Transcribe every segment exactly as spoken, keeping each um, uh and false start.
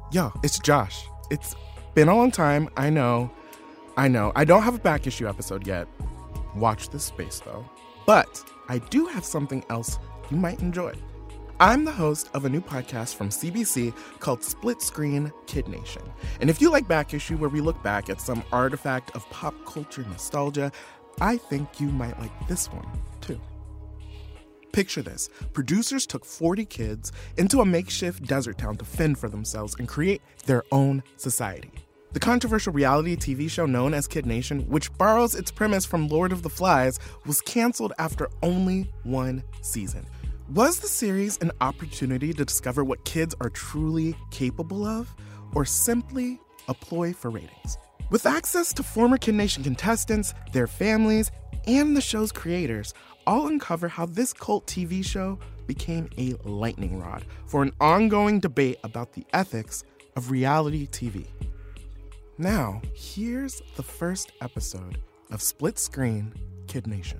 Yo, it's Josh. It's been a long time, I know. I know. I don't have a back issue episode yet. Watch this space, though. But I do have something else you might enjoy. I'm the host of a new podcast from C B C called Split Screen Kid Nation. And if you like Back Issue, where we look back at some artifact of pop culture nostalgia, I think you might like this one, too. Picture this. Producers took forty kids into a makeshift desert town to fend for themselves and create their own society. The controversial reality T V show known as Kid Nation, which borrows its premise from Lord of the Flies, was canceled after only one season. Was the series an opportunity to discover what kids are truly capable of, or simply a ploy for ratings? With access to former Kid Nation contestants, their families, and the show's creators, I'll uncover how this cult T V show became a lightning rod for an ongoing debate about the ethics of reality T V. Now, here's the first episode of Split Screen Kid Nation.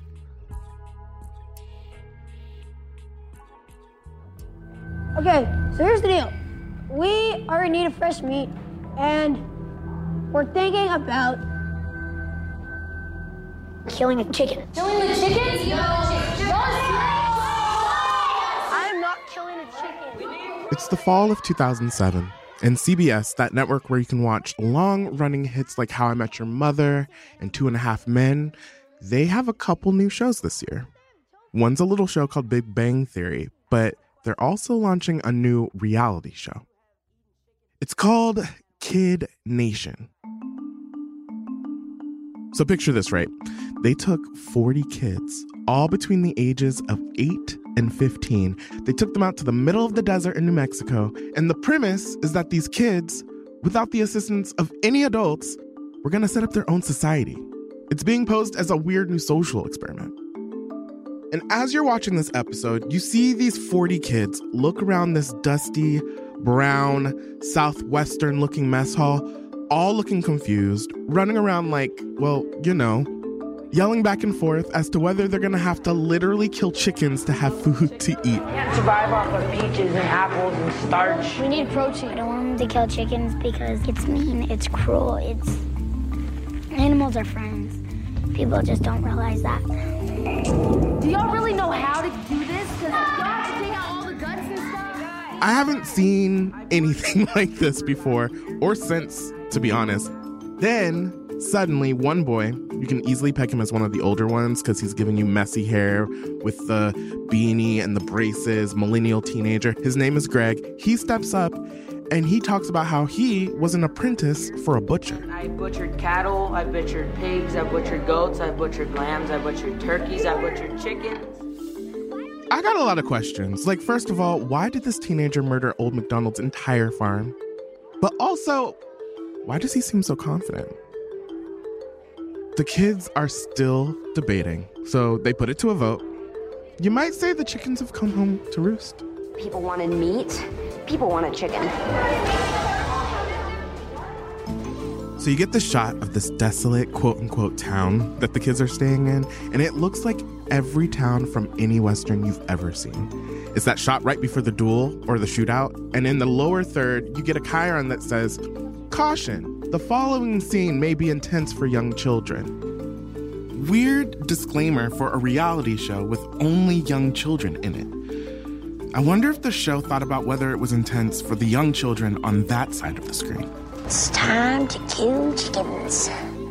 Okay, so here's the deal. We are in need of fresh meat, and we're thinking about killing a chicken. Killing the chicken? No. I am not killing a chicken. It's the fall of two thousand seven, and C B S, that network where you can watch long-running hits like How I Met Your Mother and Two and a Half Men, they have a couple new shows this year. One's a little show called Big Bang Theory, but they're also launching a new reality show. It's called Kid Nation. So picture this, right? They took forty kids, all between the ages of eight and fifteen. They took them out to the middle of the desert in New Mexico, and the premise is that these kids, without the assistance of any adults, were gonna set up their own society. It's being posed as a weird new social experiment. And as you're watching this episode, you see these forty kids look around this dusty, brown, southwestern-looking mess hall, all looking confused, running around like, well, you know, yelling back and forth as to whether they're gonna have to literally kill chickens to have food to eat. We can't survive off of peaches and apples and starch. We need protein. I don't want them to kill chickens because it's mean, it's cruel, it's... Animals are friends. People just don't realize that. Do y'all really know how to do this? Because y'all have to take out all the guts and stuff? I haven't seen anything like this before, or since, to be honest. Then, suddenly, one boy, you can easily peg him as one of the older ones because he's giving you messy hair with the beanie and the braces, millennial teenager. His name is Greg. He steps up and he talks about how he was an apprentice for a butcher. I butchered cattle, I butchered pigs, I butchered goats, I butchered lambs, I butchered turkeys, I butchered chickens. I got a lot of questions. Like, first of all, why did this teenager murder Old MacDonald's entire farm? But also, why does he seem so confident? The kids are still debating, so they put it to a vote. You might say the chickens have come home to roost. People wanted meat. People wanted chicken. So you get the shot of this desolate, quote-unquote, town that the kids are staying in, and it looks like every town from any Western you've ever seen. It's that shot right before the duel or the shootout, and in the lower third, you get a chyron that says, "Caution, the following scene may be intense for young children." Weird disclaimer for a reality show with only young children in it. I wonder if the show thought about whether it was intense for the young children on that side of the screen. It's time to kill chickens.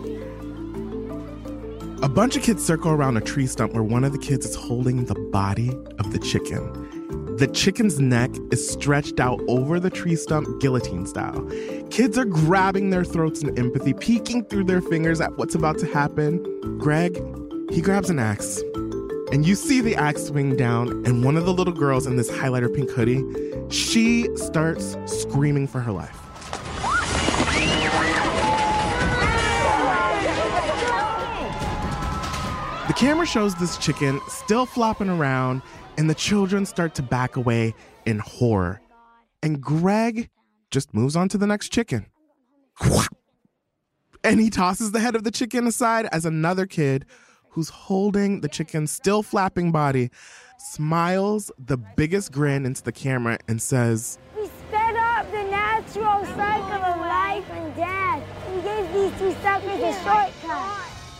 A bunch of kids circle around a tree stump where one of the kids is holding the body of the chicken. The chicken's neck is stretched out over the tree stump guillotine style. Kids are grabbing their throats in empathy, peeking through their fingers at what's about to happen. Greg, he grabs an axe. And you see the axe swing down, and one of the little girls in this highlighter pink hoodie, she starts screaming for her life. The camera shows this chicken still flopping around, and the children start to back away in horror. And Greg just moves on to the next chicken. And he tosses the head of the chicken aside as another kid who's holding the chicken's still flapping body smiles the biggest grin into the camera and says, We sped up the natural natural cycle of life and death. He gave these two suckers a shortcut.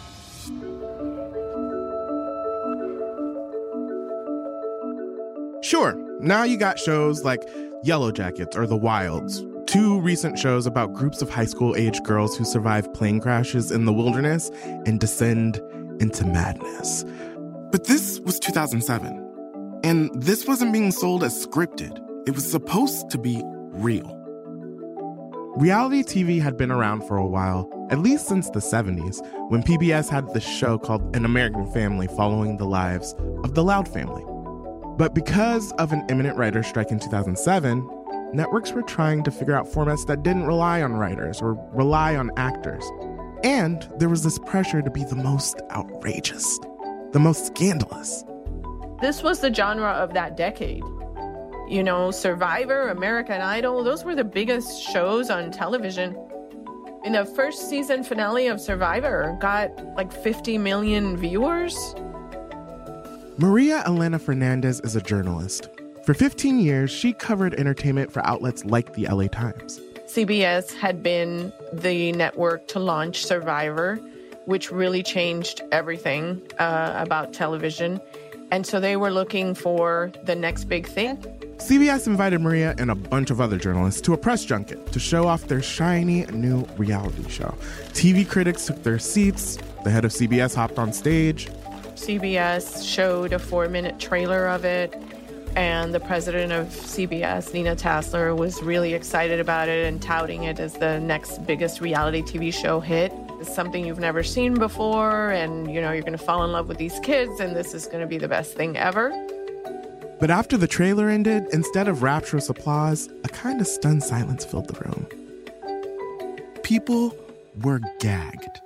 Sure, now you got shows like Yellow Jackets or The Wilds, two recent shows about groups of high school-age girls who survive plane crashes in the wilderness and descend into madness. But this was two thousand seven, and this wasn't being sold as scripted. It was supposed to be real. Reality T V had been around for a while, at least since the seventies, when P B S had this show called An American Family following the lives of the Loud family. But because of an imminent writer's strike in two thousand seven, networks were trying to figure out formats that didn't rely on writers or rely on actors. And there was this pressure to be the most outrageous, the most scandalous. This was the genre of that decade. You know, Survivor, American Idol, those were the biggest shows on television. In the first season finale of Survivor got like fifty million viewers. Maria Elena Fernandez is a journalist. For fifteen years, she covered entertainment for outlets like the L A Times. C B S had been the network to launch Survivor, which really changed everything uh, about television. And so they were looking for the next big thing. C B S invited Maria and a bunch of other journalists to a press junket to show off their shiny new reality show. T V critics took their seats. The head of C B S hopped on stage. C B S showed a four-minute trailer of it, and the president of C B S, Nina Tassler, was really excited about it and touting it as the next biggest reality T V show hit. It's something you've never seen before, and, you know, you're going to fall in love with these kids, and this is going to be the best thing ever. But after the trailer ended, instead of rapturous applause, a kind of stunned silence filled the room. People were gagged.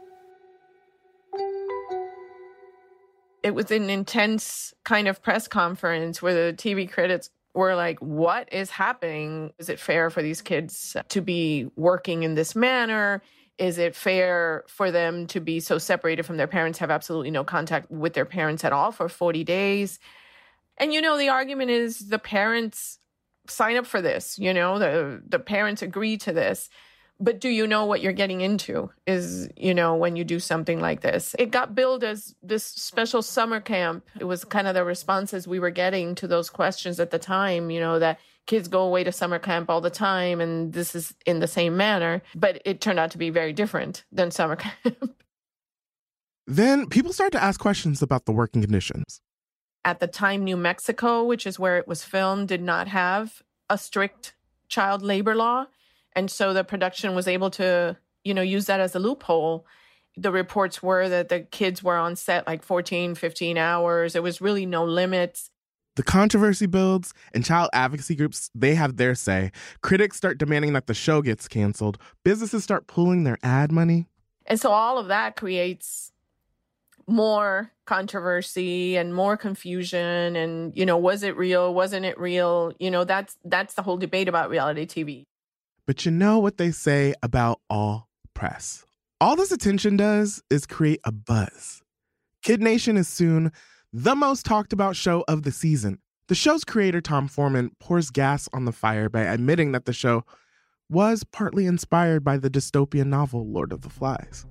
It was an intense kind of press conference where the T V critics were like, what is happening? Is it fair for these kids to be working in this manner? Is it fair for them to be so separated from their parents, have absolutely no contact with their parents at all for forty days? And, you know, the argument is the parents sign up for this, you know, the, the parents agree to this. But do you know what you're getting into is, you know, when you do something like this? It got billed as this special summer camp. It was kind of the responses we were getting to those questions at the time, you know, that kids go away to summer camp all the time and this is in the same manner. But it turned out to be very different than summer camp. Then people started to ask questions about the working conditions. At the time, New Mexico, which is where it was filmed, did not have a strict child labor law. And so the production was able to, you know, use that as a loophole. The reports were that the kids were on set like fourteen, fifteen hours. There was really no limits. The controversy builds, and child advocacy groups, they have their say. Critics start demanding that the show gets canceled. Businesses start pulling their ad money. And so all of that creates more controversy and more confusion. And, you know, was it real? Wasn't it real? You know, that's that's the whole debate about reality T V. But you know what they say about all press. All this attention does is create a buzz. Kid Nation is soon the most talked about show of the season. The show's creator, Tom Foreman, pours gas on the fire by admitting that the show was partly inspired by the dystopian novel Lord of the Flies.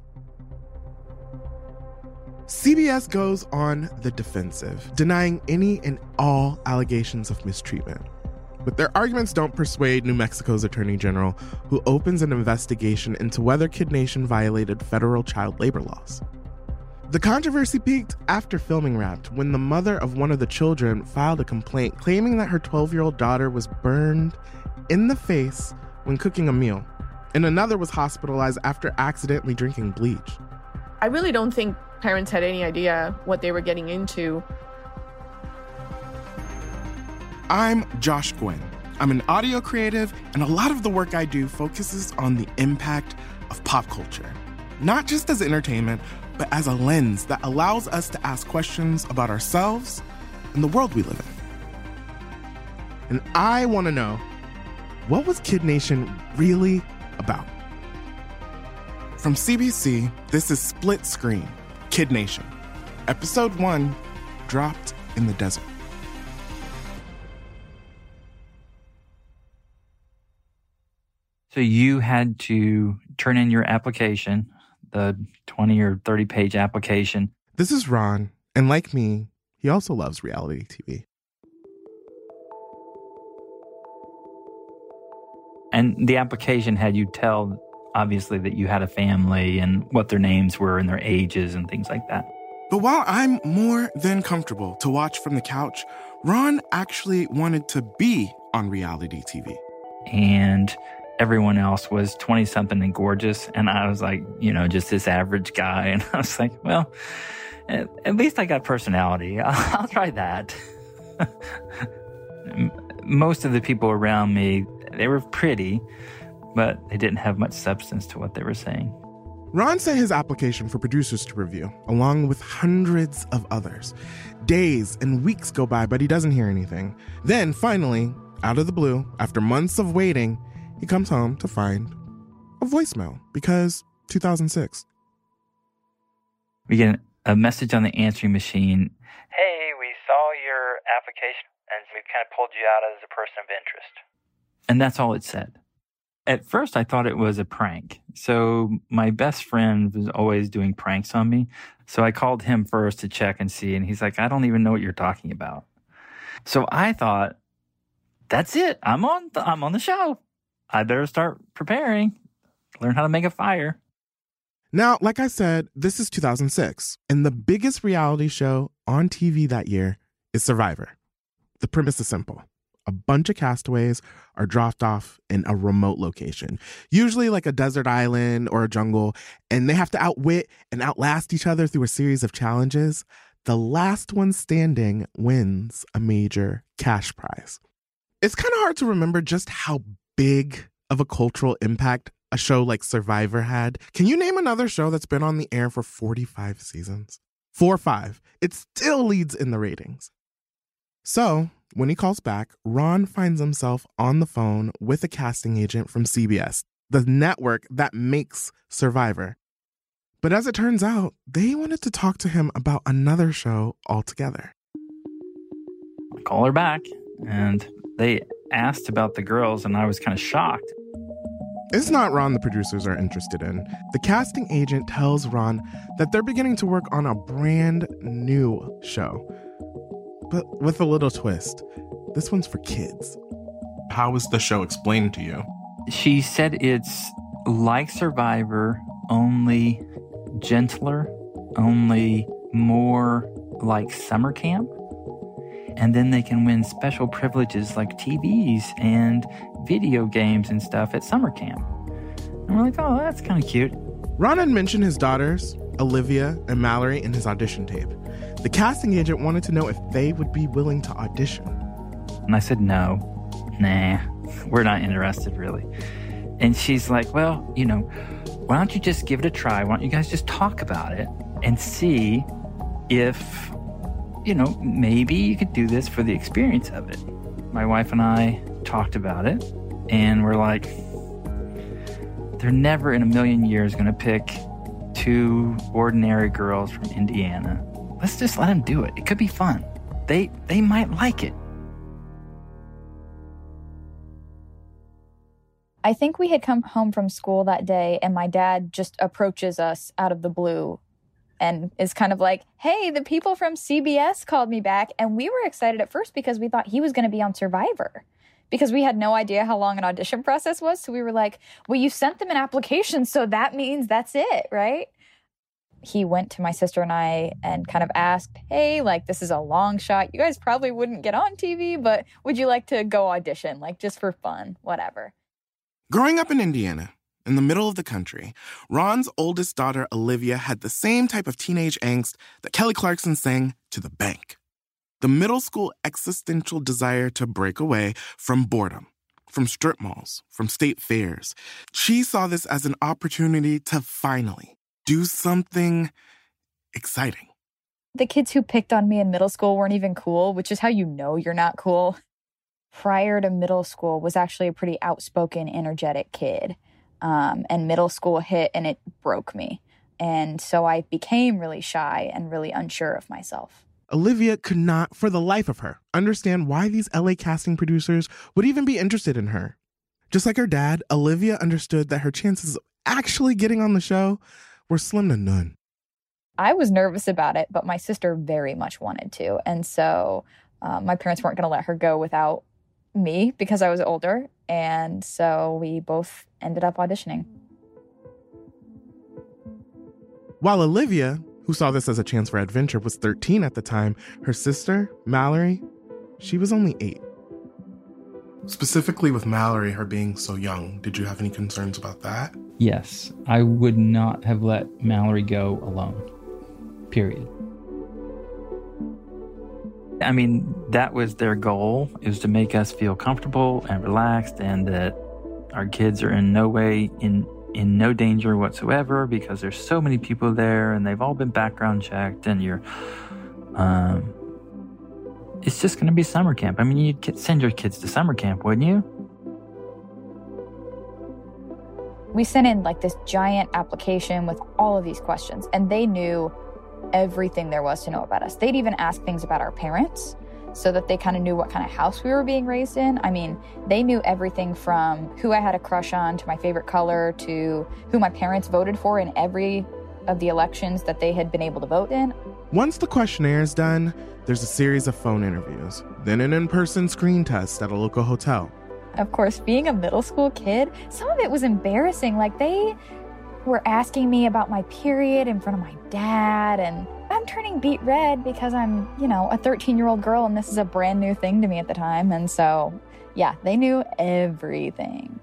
C B S goes on the defensive, denying any and all allegations of mistreatment. But their arguments don't persuade New Mexico's Attorney General, who opens an investigation into whether Kid Nation violated federal child labor laws. The controversy peaked after filming wrapped, when the mother of one of the children filed a complaint claiming that her twelve-year-old daughter was burned in the face when cooking a meal, and another was hospitalized after accidentally drinking bleach. I really don't think parents had any idea what they were getting into. I'm Josh Gwynn. I'm an audio creative, and a lot of the work I do focuses on the impact of pop culture. Not just as entertainment, but as a lens that allows us to ask questions about ourselves and the world we live in. And I want to know, what was Kid Nation really about? From C B C, this is Split Screen, Kid Nation. Episode one, Dropped in the Desert. So you had to turn in your application, the twenty or thirty page application. This is Ron, and like me, he also loves reality T V. And the application had you tell, obviously, that you had a family and what their names were and their ages and things like that. But while I'm more than comfortable to watch from the couch, Ron actually wanted to be on reality T V. And everyone else was twenty-something and gorgeous. And I was like, you know, just this average guy. And I was like, well, at, at least I got personality. I'll, I'll try that. Most of the people around me, they were pretty, but they didn't have much substance to what they were saying. Ron sent his application for producers to review, along with hundreds of others. Days and weeks go by, but he doesn't hear anything. Then, finally, out of the blue, after months of waiting, he comes home to find a voicemail, because two thousand six. We get a message on the answering machine. Hey, we saw your application, and we kind of pulled you out as a person of interest. And that's all it said. At first, I thought it was a prank. So my best friend was always doing pranks on me. So I called him first to check and see. And he's like, I don't even know what you're talking about. So I thought, that's it. I'm on the, I'm on the show. I better start preparing, learn how to make a fire. Now, like I said, this is two thousand six. And the biggest reality show on T V that year is Survivor. The premise is simple. A bunch of castaways are dropped off in a remote location, usually like a desert island or a jungle, and they have to outwit and outlast each other through a series of challenges. The last one standing wins a major cash prize. It's kind of hard to remember just how big of a cultural impact a show like Survivor had. Can you name another show that's been on the air for forty-five seasons? Four or five. It still leads in the ratings. So, when he calls back, Ron finds himself on the phone with a casting agent from C B S, the network that makes Survivor. But as it turns out, they wanted to talk to him about another show altogether. I call her back, and they asked about the girls, and I was kind of shocked. It's not Ron the producers are interested in. The casting agent tells Ron that they're beginning to work on a brand new show. But with a little twist. This one's for kids. How was the show explained to you? She said it's like Survivor, only gentler, only more like summer camp. And then they can win special privileges like T Vs and video games and stuff at summer camp. And we're like, oh, that's kind of cute. Ron had mentioned his daughters, Olivia and Mallory, in his audition tape. The casting agent wanted to know if they would be willing to audition. And I said, no, nah, we're not interested really. And she's like, well, you know, why don't you just give it a try? Why don't you guys just talk about it and see if, you know, maybe you could do this for the experience of it. My wife and I talked about it, and we're like, they're never in a million years going to pick two ordinary girls from Indiana. Let's just let them do it. It could be fun. They they might like it. I think we had come home from school that day, and my dad just approaches us out of the blue and is kind of like, hey, the people from C B S called me back. And we were excited at first because we thought he was going to be on Survivor, because we had no idea how long an audition process was. So we were like, well, you sent them an application, so that means that's it, right? He went to my sister and I and kind of asked, hey, like, this is a long shot. You guys probably wouldn't get on T V, but would you like to go audition, like, just for fun, whatever? Growing up in Indiana, in the middle of the country, Ron's oldest daughter, Olivia, had the same type of teenage angst that Kelly Clarkson sang to the bank. The middle school existential desire to break away from boredom, from strip malls, from state fairs. She saw this as an opportunity to finally do something exciting. The kids who picked on me in middle school weren't even cool, which is how you know you're not cool. Prior to middle school was actually a pretty outspoken, energetic kid. Um, and middle school hit and it broke me. And so I became really shy and really unsure of myself. Olivia could not, for the life of her, understand why these L A casting producers would even be interested in her. Just like her dad, Olivia understood that her chances of actually getting on the show were slim to none. I was nervous about it, but my sister very much wanted to. And so um, my parents weren't going to let her go without me because I was older. And so we both ended up auditioning. While Olivia, who saw this as a chance for adventure, was thirteen at the time, her sister, Mallory, she was only eight. Specifically with Mallory, her being so young, did you have any concerns about that? Yes, I would not have let Mallory go alone. Period. I mean, that was their goal. It was to make us feel comfortable and relaxed and that our kids are in no way in in no danger whatsoever because there's so many people there and they've all been background checked and you're um it's just going to be summer camp. I mean, you'd send your kids to summer camp, wouldn't you? We sent in like this giant application with all of these questions, and they knew everything there was to know about us. They'd even ask things about our parents so that they kind of knew what kind of house we were being raised in. I mean, they knew everything from who I had a crush on to my favorite color to who my parents voted for in every of the elections that they had been able to vote in. Once the questionnaire is done, there's a series of phone interviews, then an in-person screen test at a local hotel. Of course, being a middle school kid, some of it was embarrassing. Like, they were asking me about my period in front of my dad, and I'm turning beet red because I'm, you know, a thirteen-year-old girl, and this is a brand new thing to me at the time. And so, yeah, they knew everything.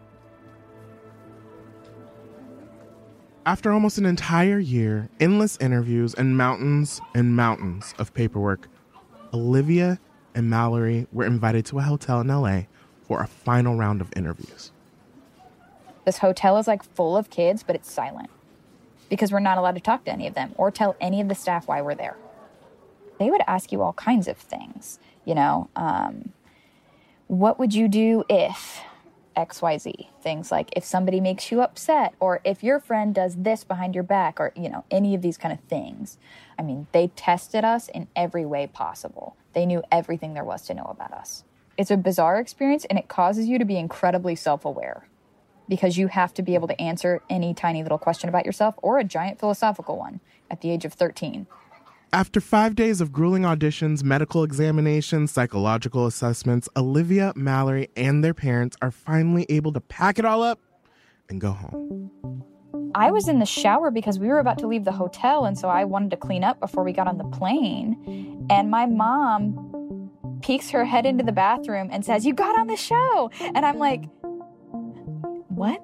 After almost an entire year, endless interviews, and mountains and mountains of paperwork, Olivia and Mallory were invited to a hotel in L A for a final round of interviews. This hotel is like full of kids, but it's silent because we're not allowed to talk to any of them or tell any of the staff why we're there. They would ask you all kinds of things, you know, um, what would you do if X Y Z? Things like if somebody makes you upset or if your friend does this behind your back or, you know, any of these kind of things. I mean, they tested us in every way possible. They knew everything there was to know about us. It's a bizarre experience, and it causes you to be incredibly self-aware because you have to be able to answer any tiny little question about yourself or a giant philosophical one at the age of thirteen. After five days of grueling auditions, medical examinations, psychological assessments, Olivia, Mallory, and their parents are finally able to pack it all up and go home. I was in the shower because we were about to leave the hotel, and so I wanted to clean up before we got on the plane. And my mom peeks her head into the bathroom and says, "You got on the show!" And I'm like, what?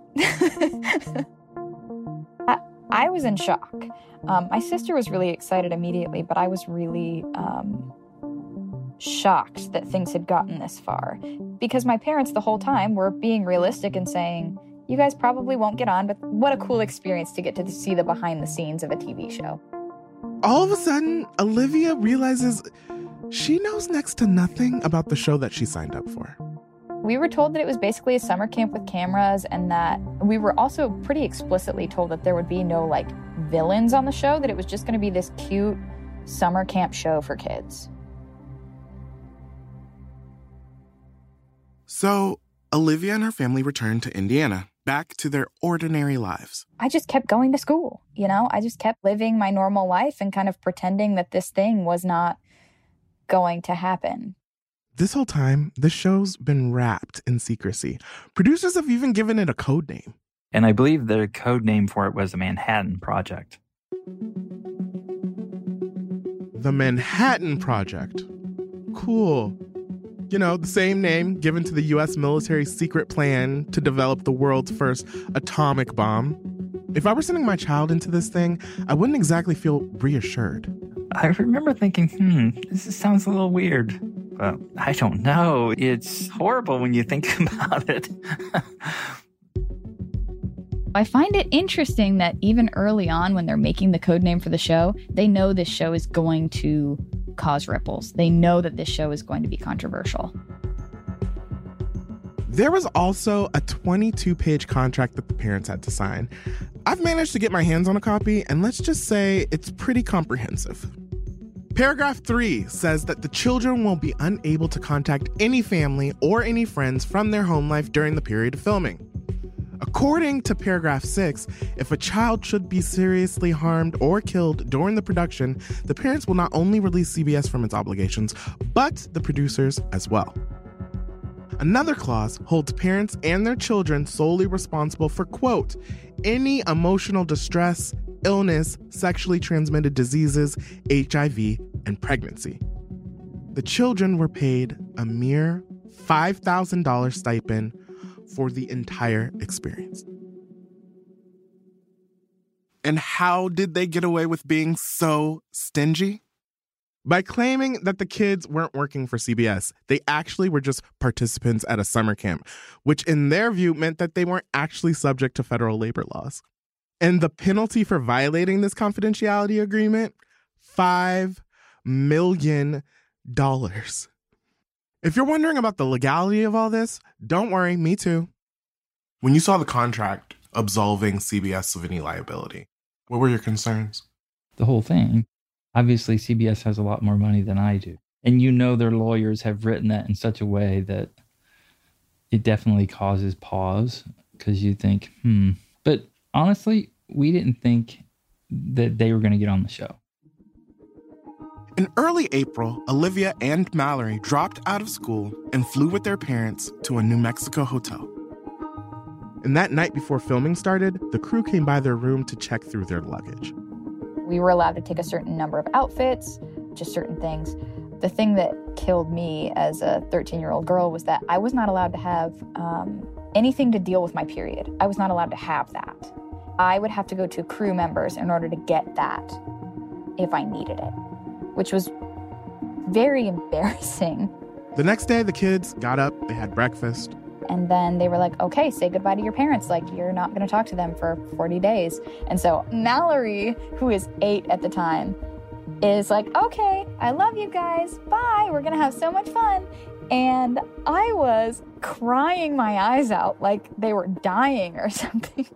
I, I was in shock. Um, my sister was really excited immediately, but I was really um, shocked that things had gotten this far. Because my parents the whole time were being realistic and saying, you guys probably won't get on, but what a cool experience to get to see the behind the scenes of a T V show. All of a sudden, Olivia realizes she knows next to nothing about the show that she signed up for. We were told that it was basically a summer camp with cameras, and that we were also pretty explicitly told that there would be no, like, villains on the show, that it was just going to be this cute summer camp show for kids. So, Olivia and her family returned to Indiana, back to their ordinary lives. I just kept going to school, you know? I just kept living my normal life and kind of pretending that this thing was not going to happen. This whole time, the show's been wrapped in secrecy. Producers have even given it a code name. And I believe the code name for it was the Manhattan Project. The Manhattan Project. Cool. You know, the same name given to the U S military's secret plan to develop the world's first atomic bomb. If I were sending my child into this thing, I wouldn't exactly feel reassured. I remember thinking, hmm, this sounds a little weird. But I don't know. It's horrible when you think about it. I find it interesting that even early on when they're making the code name for the show, they know this show is going to cause ripples. They know that this show is going to be controversial. There was also a twenty-two page contract that the parents had to sign. I've managed to get my hands on a copy, and let's just say it's pretty comprehensive. Paragraph three says that the children will be unable to contact any family or any friends from their home life during the period of filming. According to paragraph six, if a child should be seriously harmed or killed during the production, the parents will not only release C B S from its obligations, but the producers as well. Another clause holds parents and their children solely responsible for, quote, any emotional distress, illness, sexually transmitted diseases, H I V, and pregnancy. The children were paid a mere five thousand dollars stipend for the entire experience. And how did they get away with being so stingy? By claiming that the kids weren't working for C B S, they actually were just participants at a summer camp, which in their view meant that they weren't actually subject to federal labor laws. And the penalty for violating this confidentiality agreement? Five million dollars. If you're wondering about the legality of all this, don't worry, me too. When you saw the contract absolving C B S of any liability, what were your concerns? The whole thing. Obviously, C B S has a lot more money than I do. And you know their lawyers have written that in such a way that it definitely causes pause because you think, hmm. But honestly, we didn't think that they were going to get on the show. In early April, Olivia and Mallory dropped out of school and flew with their parents to a New Mexico hotel. And that night before filming started, the crew came by their room to check through their luggage. We were allowed to take a certain number of outfits, just certain things. The thing that killed me as a thirteen-year-old girl was that I was not allowed to have um, anything to deal with my period. I was not allowed to have that. I would have to go to crew members in order to get that if I needed it, which was very embarrassing. The next day, the kids got up, they had breakfast. And then they were like, okay, say goodbye to your parents. Like, you're not going to talk to them for forty days. And so Mallory, who is eight at the time, is like, okay, I love you guys. Bye. We're going to have so much fun. And I was crying my eyes out like they were dying or something.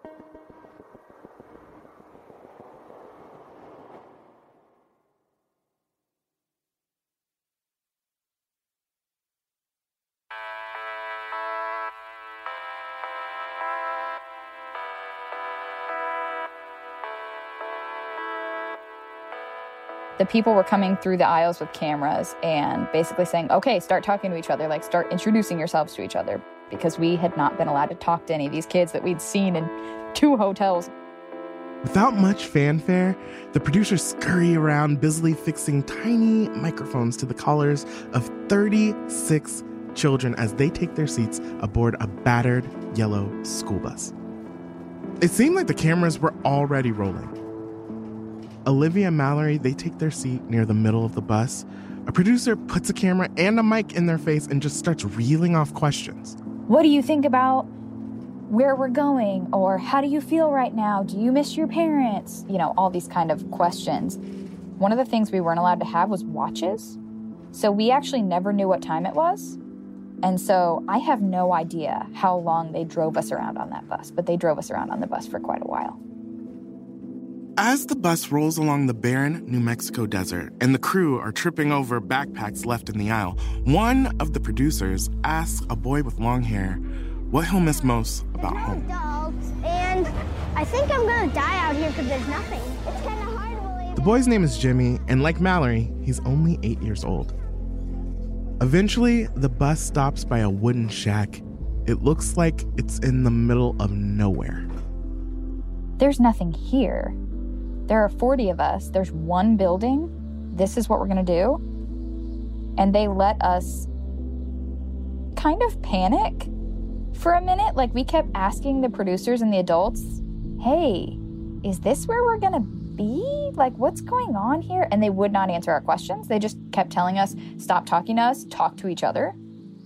The people were coming through the aisles with cameras and basically saying, okay, start talking to each other, like start introducing yourselves to each other, because we had not been allowed to talk to any of these kids that we'd seen in two hotels. Without much fanfare, the producers scurry around busily fixing tiny microphones to the collars of thirty-six children as they take their seats aboard a battered yellow school bus. It seemed like the cameras were already rolling. Olivia and Mallory, they take their seat near the middle of the bus. A producer puts a camera and a mic in their face and just starts reeling off questions. What do you think about where we're going? Or how do you feel right now? Do you miss your parents? You know, all these kind of questions. One of the things we weren't allowed to have was watches. So we actually never knew what time it was. And so I have no idea how long they drove us around on that bus, but they drove us around on the bus for quite a while. As the bus rolls along the barren New Mexico desert and the crew are tripping over backpacks left in the aisle, one of the producers asks a boy with long hair what he'll miss most about home. Adults, and I think I'm gonna die out here because there's nothing. It's kind of hard to believe. The boy's name is Jimmy, and like Mallory, he's only eight years old. Eventually, the bus stops by a wooden shack. It looks like it's in the middle of nowhere. There's nothing here. There are forty of us. There's one building. This is what we're going to do. And they let us kind of panic for a minute. Like, we kept asking the producers and the adults, hey, is this where we're going to be? Like, what's going on here? And they would not answer our questions. They just kept telling us, stop talking to us, talk to each other.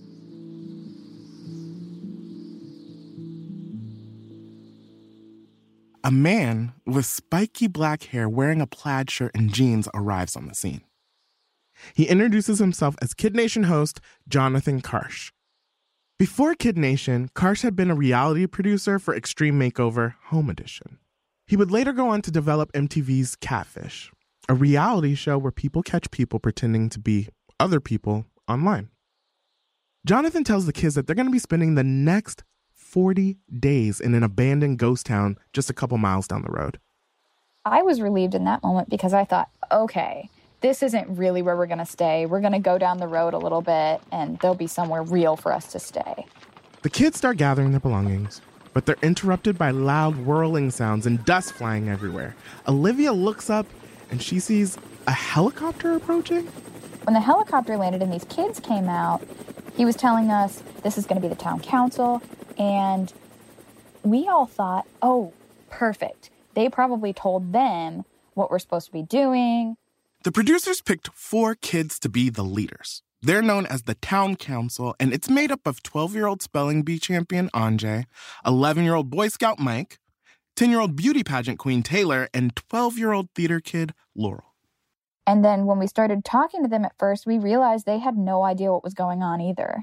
A man with spiky black hair wearing a plaid shirt and jeans arrives on the scene. He introduces himself as Kid Nation host Jonathan Karsh. Before Kid Nation, Karsh had been a reality producer for Extreme Makeover Home Edition. He would later go on to develop M T V's Catfish. a reality show where people catch people pretending to be other people online. Jonathan tells the kids that they're going to be spending the next forty days in an abandoned ghost town just a couple miles down the road. I was relieved in that moment because I thought, okay, this isn't really where we're going to stay. We're going to go down the road a little bit, and there'll be somewhere real for us to stay. The kids start gathering their belongings, but they're interrupted by loud whirling sounds and dust flying everywhere. Olivia looks up, and she sees a helicopter approaching. When the helicopter landed and these kids came out, he was telling us this is going to be the town council, and we all thought, oh, perfect. They probably told them what we're supposed to be doing. The producers picked four kids to be the leaders. They're known as the Town Council, and it's made up of twelve-year-old spelling bee champion Anjay, eleven-year-old Boy Scout Mike, ten-year-old beauty pageant queen Taylor, and twelve-year-old theater kid Laurel. And then when we started talking to them at first, we realized they had no idea what was going on either.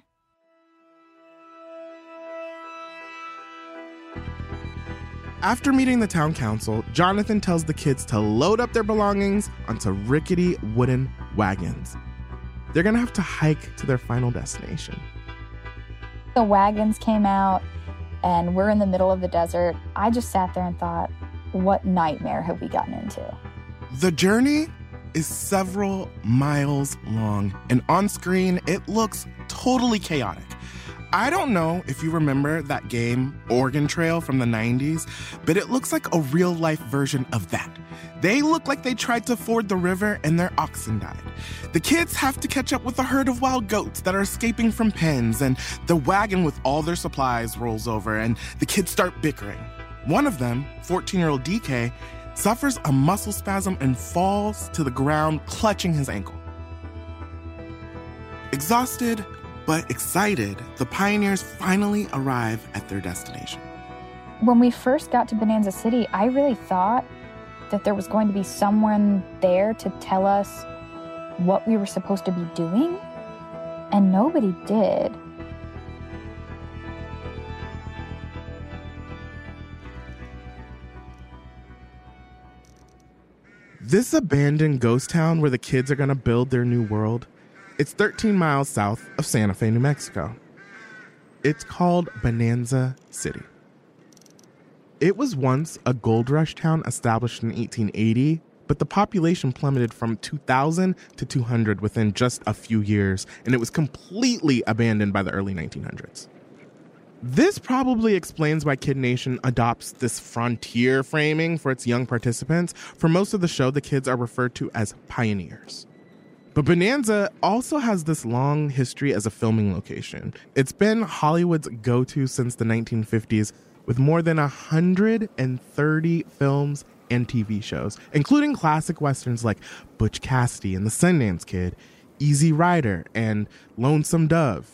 After meeting the town council, Jonathan tells the kids to load up their belongings onto rickety wooden wagons. They're going to have to hike to their final destination. The wagons came out, and we're in the middle of the desert. I just sat there and thought, what nightmare have we gotten into? The journey is several miles long, and on screen, it looks totally chaotic. I don't know if you remember that game, Oregon Trail from the nineties, but it looks like a real-life version of that. They look like they tried to ford the river and their oxen died. The kids have to catch up with a herd of wild goats that are escaping from pens, and the wagon with all their supplies rolls over, and the kids start bickering. One of them, fourteen-year-old D K, suffers a muscle spasm and falls to the ground, clutching his ankle. Exhausted but excited, the pioneers finally arrive at their destination. When we first got to Bonanza City, I really thought that there was going to be someone there to tell us what we were supposed to be doing, and nobody did. This abandoned ghost town where the kids are going to build their new world, it's thirteen miles south of Santa Fe, New Mexico. It's called Bonanza City. It was once a gold rush town established in eighteen eighty, but the population plummeted from two thousand to two hundred within just a few years, and it was completely abandoned by the early nineteen hundreds. This probably explains why Kid Nation adopts this frontier framing for its young participants. For most of the show, the kids are referred to as pioneers. But Bonanza also has this long history as a filming location. It's been Hollywood's go-to since the nineteen fifties, with more than one hundred thirty films and T V shows, including classic westerns like Butch Cassidy and the Sundance Kid, Easy Rider, and Lonesome Dove.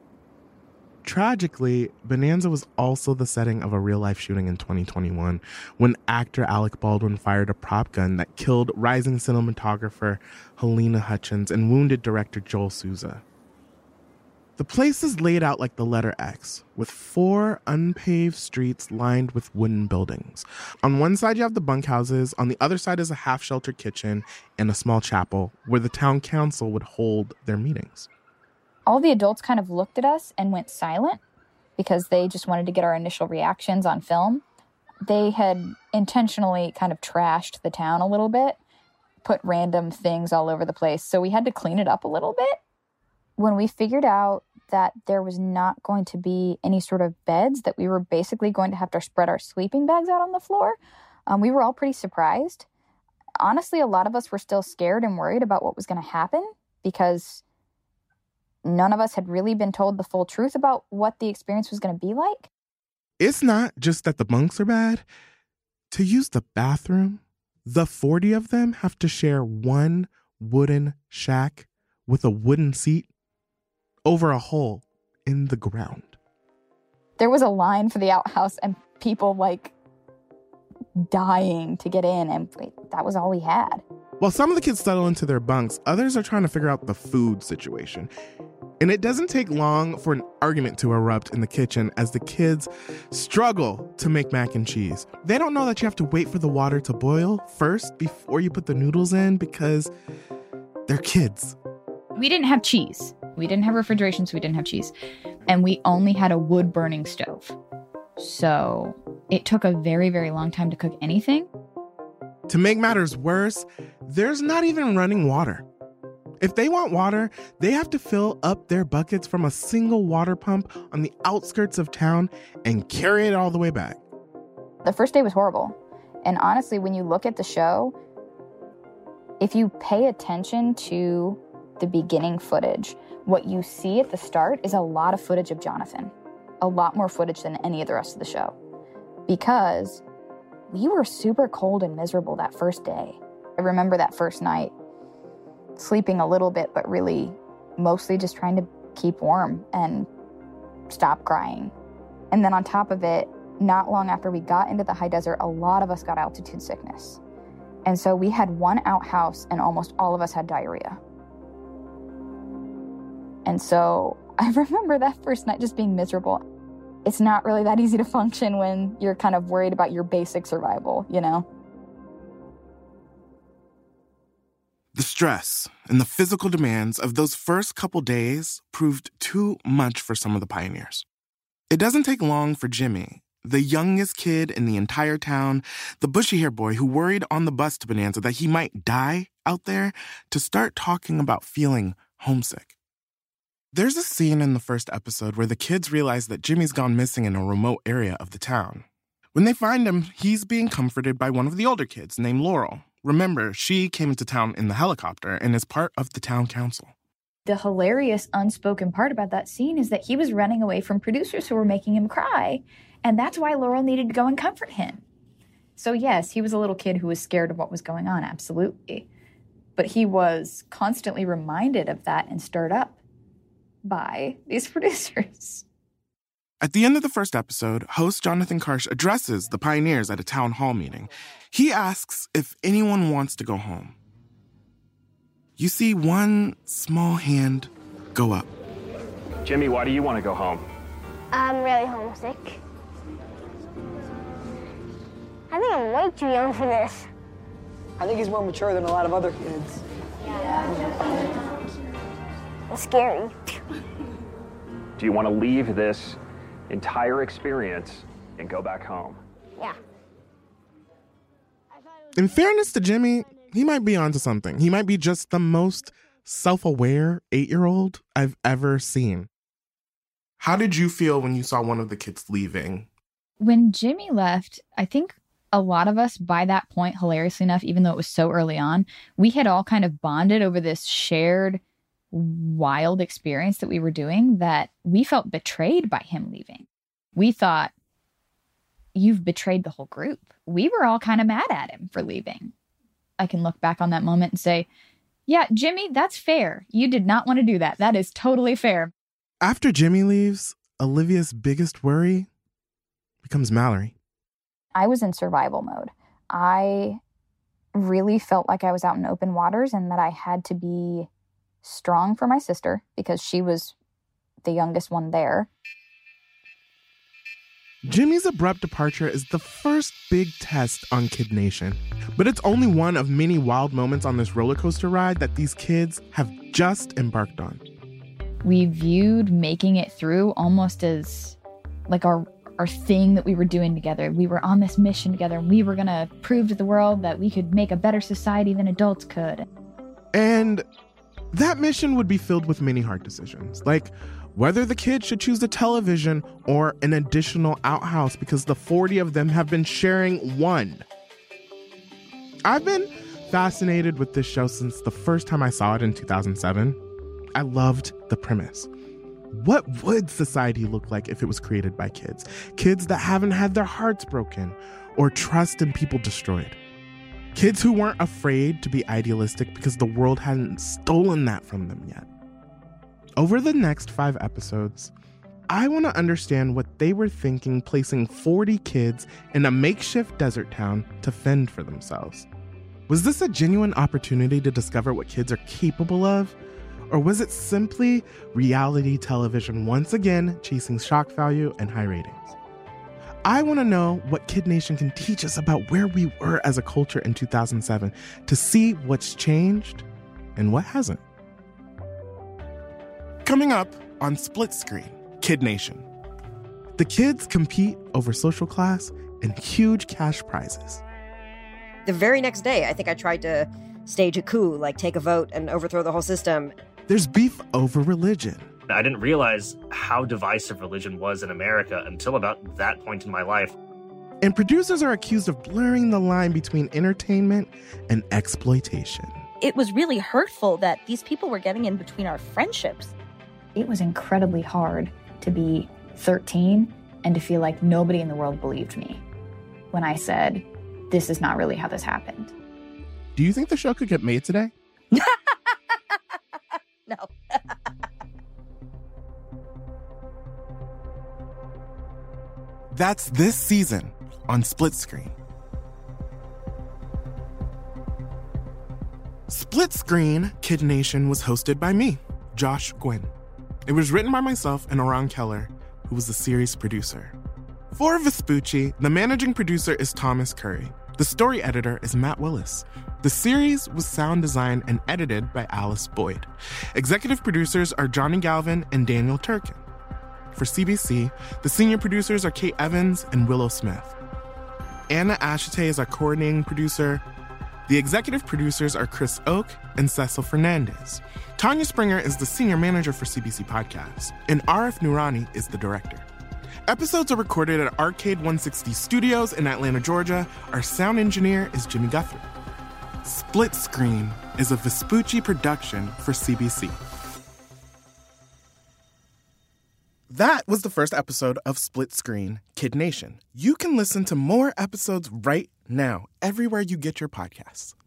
Tragically, Bonanza was also the setting of a real-life shooting in twenty twenty-one when actor Alec Baldwin fired a prop gun that killed rising cinematographer Helena Hutchins and wounded director Joel Souza. The place is laid out like the letter X, with four unpaved streets lined with wooden buildings. On one side you have the bunkhouses, on the other side is a half-sheltered kitchen and a small chapel where the town council would hold their meetings. All the adults kind of looked at us and went silent because they just wanted to get our initial reactions on film. They had intentionally kind of trashed the town a little bit, put random things all over the place, so we had to clean it up a little bit. When we figured out that there was not going to be any sort of beds, that we were basically going to have to spread our sleeping bags out on the floor, um, we were all pretty surprised. Honestly, a lot of us were still scared and worried about what was going to happen because none of us had really been told the full truth about what the experience was going to be like. It's not just that the bunks are bad. To use the bathroom, the forty of them have to share one wooden shack with a wooden seat over a hole in the ground. There was a line for the outhouse and people like dying to get in, and wait, that was all we had. While some of the kids settle into their bunks, others are trying to figure out the food situation. And it doesn't take long for an argument to erupt in the kitchen as the kids struggle to make mac and cheese. They don't know that you have to wait for the water to boil first before you put the noodles in because they're kids. We didn't have cheese. We didn't have refrigeration, so we didn't have cheese. And we only had a wood-burning stove. So it took a very, very long time to cook anything. To make matters worse, there's not even running water. If they want water, they have to fill up their buckets from a single water pump on the outskirts of town and carry it all the way back. The first day was horrible. And honestly, when you look at the show, if you pay attention to the beginning footage, what you see at the start is a lot of footage of Jonathan. A lot more footage than any of the rest of the show. Because we were super cold and miserable that first day. I remember that first night, sleeping a little bit, but really mostly just trying to keep warm and stop crying. And then on top of it, not long after we got into the high desert, a lot of us got altitude sickness. And so we had one outhouse and almost all of us had diarrhea. And so I remember that first night just being miserable. It's not really that easy to function when you're kind of worried about your basic survival, you know? The stress and the physical demands of those first couple days proved too much for some of the pioneers. It doesn't take long for Jimmy, the youngest kid in the entire town, the bushy-haired boy who worried on the bus to Bonanza that he might die out there, to start talking about feeling homesick. There's a scene in the first episode where the kids realize that Jimmy's gone missing in a remote area of the town. When they find him, he's being comforted by one of the older kids named Laurel. Remember, she came into town in the helicopter and is part of the town council. The hilarious unspoken part about that scene is that he was running away from producers who were making him cry, and that's why Laurel needed to go and comfort him. So yes, he was a little kid who was scared of what was going on, absolutely. But he was constantly reminded of that and stirred up by these producers. At the end of the first episode, host Jonathan Karsh addresses the pioneers at a town hall meeting. He asks if anyone wants to go home. You see one small hand go up. Jimmy, why do you want to go home? I'm really homesick. I think I'm way too young for this. I think he's more mature than a lot of other kids. Yeah. It's scary. Do you want to leave this entire experience and go back home? Yeah. In fairness to Jimmy, he might be onto something. He might be just the most self-aware eight-year-old I've ever seen. How did you feel when you saw one of the kids leaving? When Jimmy left, I think a lot of us by that point, hilariously enough, even though it was so early on, we had all kind of bonded over this shared wild experience that we were doing, that we felt betrayed by him leaving. We thought, you've betrayed the whole group. We were all kind of mad at him for leaving. I can look back on that moment and say, yeah, Jimmy, that's fair. You did not want to do that. That is totally fair. After Jimmy leaves, Olivia's biggest worry becomes Mallory. I was in survival mode. I really felt like I was out in open waters and that I had to be strong for my sister because she was the youngest one there. Jimmy's abrupt departure is the first big test on Kid Nation, but it's only one of many wild moments on this roller coaster ride that these kids have just embarked on. We viewed making it through almost as like our our thing that we were doing together. We were on this mission together. We were going to prove to the world that we could make a better society than adults could. And that mission would be filled with many hard decisions, like whether the kids should choose a television or an additional outhouse because the forty of them have been sharing one. I've been fascinated with this show since the first time I saw it in two thousand seven. I loved the premise. What would society look like if it was created by kids? Kids that haven't had their hearts broken or trust in people destroyed. Kids who weren't afraid to be idealistic because the world hadn't stolen that from them yet. Over the next five episodes, I want to understand what they were thinking placing forty kids in a makeshift desert town to fend for themselves. Was this a genuine opportunity to discover what kids are capable of? Or was it simply reality television once again chasing shock value and high ratings? I want to know what Kid Nation can teach us about where we were as a culture in two thousand seven to see what's changed and what hasn't. Coming up on Split Screen, Kid Nation. The kids compete over social class and huge cash prizes. The very next day, I think I tried to stage a coup, like take a vote and overthrow the whole system. There's beef over religion. I didn't realize how divisive religion was in America until about that point in my life. And producers are accused of blurring the line between entertainment and exploitation. It was really hurtful that these people were getting in between our friendships. It was incredibly hard to be thirteen and to feel like nobody in the world believed me when I said, this is not really how this happened. Do you think the show could get made today? No. That's this season on Split Screen. Split Screen, Kid Nation was hosted by me, Josh Gwynn. It was written by myself and Oran Keller, who was the series producer. For Vespucci, the managing producer is Thomas Curry. The story editor is Matt Willis. The series was sound designed and edited by Alice Boyd. Executive producers are Johnny Galvin and Daniel Turkin. For C B C, the senior producers are Kate Evans and Willow Smith. Anna Ashite is our coordinating producer. The executive producers are Chris Oak and Cecil Fernandez. Tanya Springer is the senior manager for C B C Podcasts, and Arif Noorani is the director. Episodes are recorded at Arcade one sixty Studios in Atlanta, Georgia. Our sound engineer is Jimmy Guthrie. Split Screen is a Vespucci production for C B C. That was the first episode of Split Screen, Kid Nation. You can listen to more episodes right now, everywhere you get your podcasts.